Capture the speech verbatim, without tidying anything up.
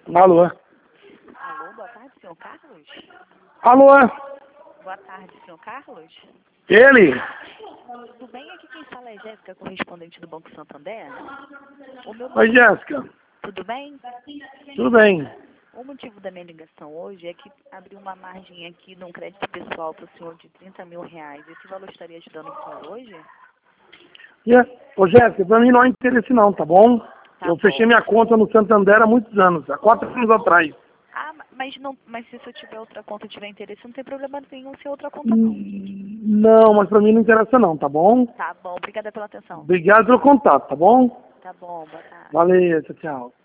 Alô? Alô, boa tarde, senhor Carlos? Alô? Boa tarde, senhor Carlos? Ele? Tudo bem? Aqui quem fala é Jéssica, correspondente do Banco Santander. O meu Oi, motivo... Jéssica. Tudo bem? Tudo bem? O motivo da minha ligação hoje é que abriu uma margem aqui num crédito pessoal para o senhor de trinta mil reais. Esse valor estaria ajudando o senhor hoje? Yeah. Ô, Jéssica, pra mim não há interesse não, tá bom? Tá Eu bom. fechei minha conta no Santander há muitos anos, há quatro anos atrás. Ah, mas, não, mas se o senhor tiver outra conta e tiver interesse, não tem problema nenhum se outra conta não. Hum, Não, mas pra mim não interessa não, tá bom? Tá bom, obrigada pela atenção. Obrigado pelo contato, tá bom? Tá bom, boa tarde. Valeu, tchau, tchau.